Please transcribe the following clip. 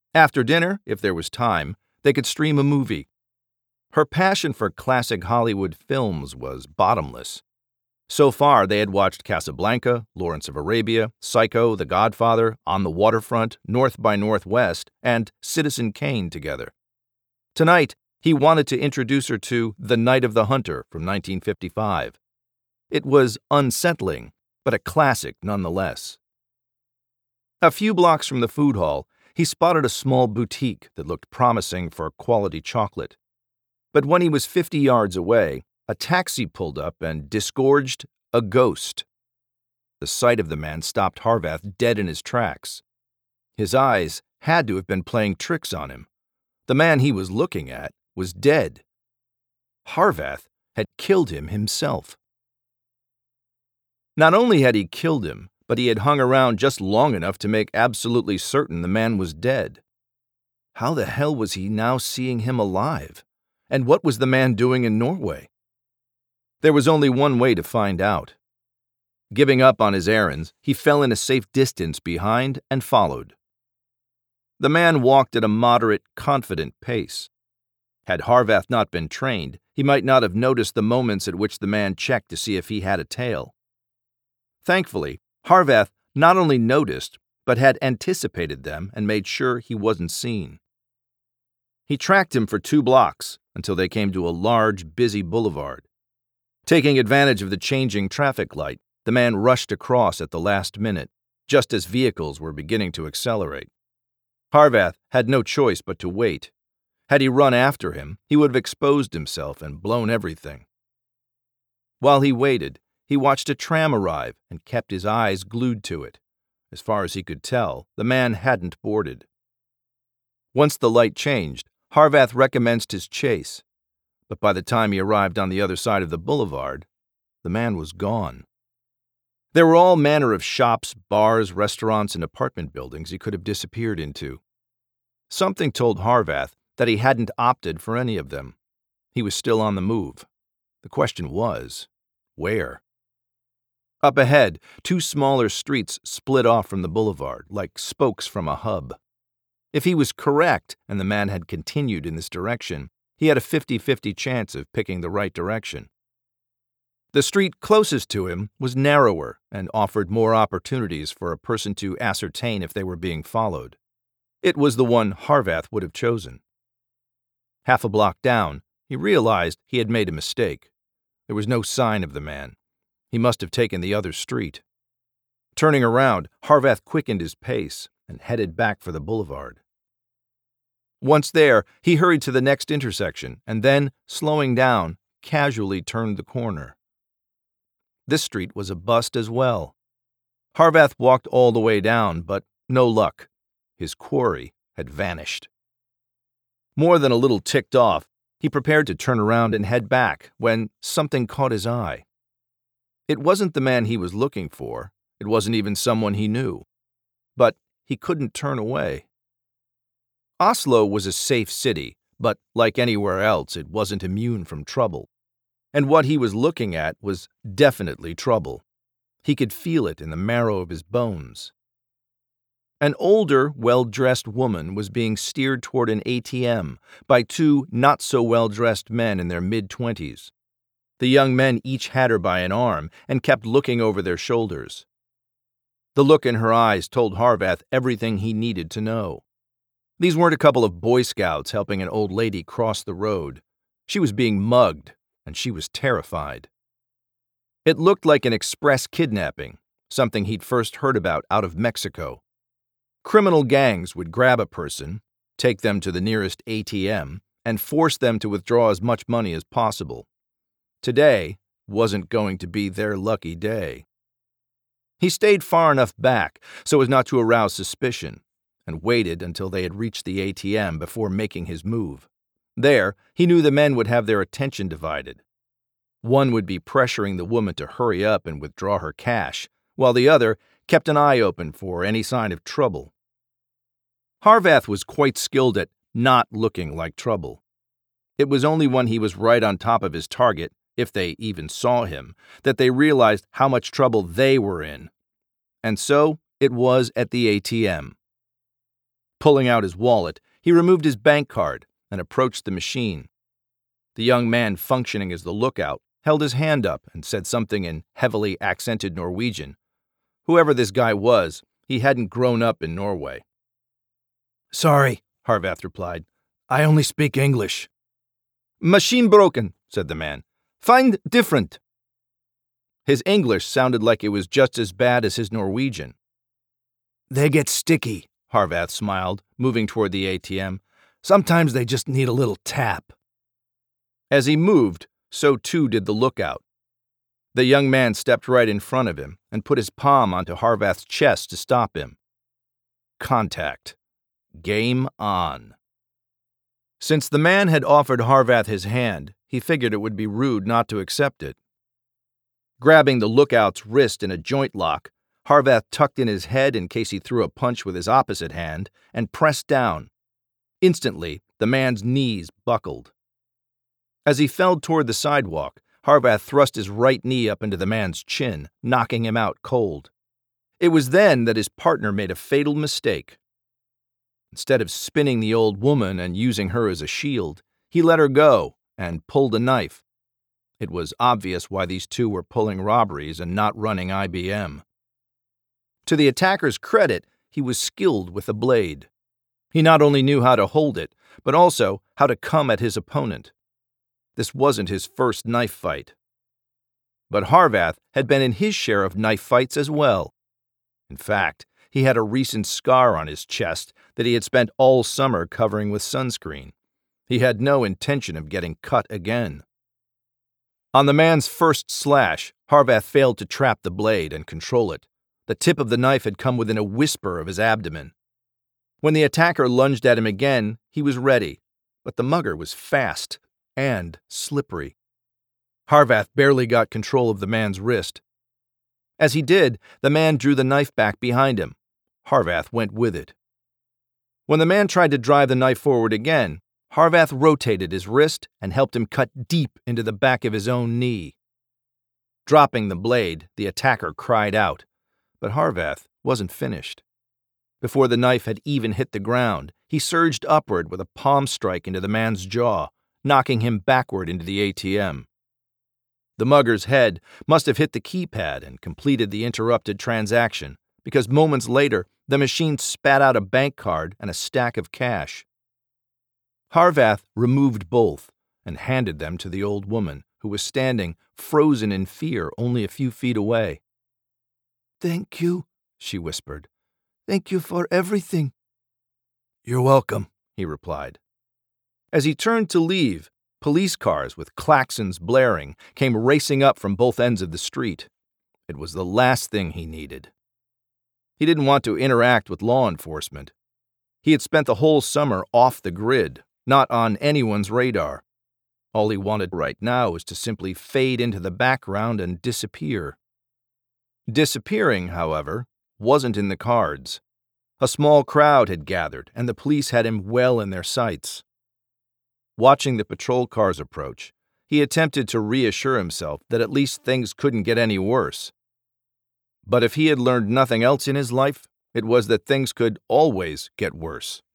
After dinner, if there was time, they could stream a movie. Her passion for classic Hollywood films was bottomless. So far, they had watched Casablanca, Lawrence of Arabia, Psycho, The Godfather, On the Waterfront, North by Northwest, and Citizen Kane together. Tonight, he wanted to introduce her to The Night of the Hunter from 1955. It was unsettling, but a classic nonetheless. A few blocks from the food hall, he spotted a small boutique that looked promising for quality chocolate. But when he was 50 yards away, a taxi pulled up and disgorged a ghost. The sight of the man stopped Harvath dead in his tracks. His eyes had to have been playing tricks on him. The man he was looking at was dead. Harvath had killed him himself. Not only had he killed him, but he had hung around just long enough to make absolutely certain the man was dead. How the hell was he now seeing him alive? And what was the man doing in Norway? There was only one way to find out. Giving up on his errands, he fell in a safe distance behind and followed. The man walked at a moderate, confident pace. Had Harvath not been trained, he might not have noticed the moments at which the man checked to see if he had a tail. Thankfully, Harvath not only noticed, but had anticipated them and made sure he wasn't seen. He tracked him for 2 blocks until they came to a large, busy boulevard. Taking advantage of the changing traffic light, the man rushed across at the last minute, just as vehicles were beginning to accelerate. Harvath had no choice but to wait. Had he run after him, he would have exposed himself and blown everything. While he waited, he watched a tram arrive and kept his eyes glued to it. As far as he could tell, the man hadn't boarded. Once the light changed, Harvath recommenced his chase. But by the time he arrived on the other side of the boulevard, the man was gone. There were all manner of shops, bars, restaurants, and apartment buildings he could have disappeared into. Something told Harvath that he hadn't opted for any of them. He was still on the move. The question was, where? Up ahead, 2 smaller streets split off from the boulevard, like spokes from a hub. If he was correct and the man had continued in this direction, he had a 50-50 chance of picking the right direction. The street closest to him was narrower and offered more opportunities for a person to ascertain if they were being followed. It was the one Harvath would have chosen. Half a block down, he realized he had made a mistake. There was no sign of the man. He must have taken the other street. Turning around, Harvath quickened his pace and headed back for the boulevard. Once there, he hurried to the next intersection and then, slowing down, casually turned the corner. This street was a bust as well. Harvath walked all the way down, but no luck. His quarry had vanished. More than a little ticked off, he prepared to turn around and head back when something caught his eye. It wasn't the man he was looking for. It wasn't even someone he knew. But he couldn't turn away. Oslo was a safe city, but like anywhere else, it wasn't immune from trouble. And what he was looking at was definitely trouble. He could feel it in the marrow of his bones. An older, well-dressed woman was being steered toward an ATM by 2 not-so-well-dressed men in their mid-20s. The young men each had her by an arm and kept looking over their shoulders. The look in her eyes told Harvath everything he needed to know. These weren't a couple of Boy Scouts helping an old lady cross the road. She was being mugged, and she was terrified. It looked like an express kidnapping, something he'd first heard about out of Mexico. Criminal gangs would grab a person, take them to the nearest ATM, and force them to withdraw as much money as possible. Today wasn't going to be their lucky day. He stayed far enough back so as not to arouse suspicion, and waited until they had reached the ATM before making his move. There, he knew the men would have their attention divided. One would be pressuring the woman to hurry up and withdraw her cash, while the other kept an eye open for any sign of trouble. Harvath was quite skilled at not looking like trouble. It was only when he was right on top of his target, if they even saw him, that they realized how much trouble they were in. And so it was at the ATM. Pulling out his wallet, he removed his bank card and approached the machine. The young man functioning as the lookout held his hand up and said something in heavily accented Norwegian. Whoever this guy was, he hadn't grown up in Norway. "Sorry," Harvath replied. "I only speak English." "Machine broken," said the man. "Find different." His English sounded like it was just as bad as his Norwegian. "They get sticky," Harvath smiled, moving toward the ATM. "Sometimes they just need a little tap." As he moved, so too did the lookout. The young man stepped right in front of him and put his palm onto Harvath's chest to stop him. Contact. Game on. Since the man had offered Harvath his hand, he figured it would be rude not to accept it. Grabbing the lookout's wrist in a joint lock, Harvath tucked in his head in case he threw a punch with his opposite hand and pressed down. Instantly, the man's knees buckled. As he fell toward the sidewalk, Harvath thrust his right knee up into the man's chin, knocking him out cold. It was then that his partner made a fatal mistake. Instead of spinning the old woman and using her as a shield, he let her go and pulled a knife. It was obvious why these two were pulling robberies and not running IBM. To the attacker's credit, he was skilled with a blade. He not only knew how to hold it, but also how to come at his opponent. This wasn't his first knife fight. But Harvath had been in his share of knife fights as well. In fact, he had a recent scar on his chest that he had spent all summer covering with sunscreen. He had no intention of getting cut again. On the man's first slash, Harvath failed to trap the blade and control it. The tip of the knife had come within a whisper of his abdomen. When the attacker lunged at him again, he was ready, but the mugger was fast and slippery. Harvath barely got control of the man's wrist. As he did, the man drew the knife back behind him. Harvath went with it. When the man tried to drive the knife forward again, Harvath rotated his wrist and helped him cut deep into the back of his own knee. Dropping the blade, the attacker cried out, but Harvath wasn't finished. Before the knife had even hit the ground, he surged upward with a palm strike into the man's jaw, knocking him backward into the ATM. The mugger's head must have hit the keypad and completed the interrupted transaction, because moments later, the machine spat out a bank card and a stack of cash. Harvath removed both and handed them to the old woman, who was standing, frozen in fear, only a few feet away. "Thank you," she whispered. "Thank you for everything." "You're welcome," he replied. As he turned to leave, police cars with klaxons blaring came racing up from both ends of the street. It was the last thing he needed. He didn't want to interact with law enforcement. He had spent the whole summer off the grid, not on anyone's radar. All he wanted right now was to simply fade into the background and disappear. Disappearing, however, wasn't in the cards. A small crowd had gathered, and the police had him well in their sights. Watching the patrol cars approach, he attempted to reassure himself that at least things couldn't get any worse. But if he had learned nothing else in his life, it was that things could always get worse.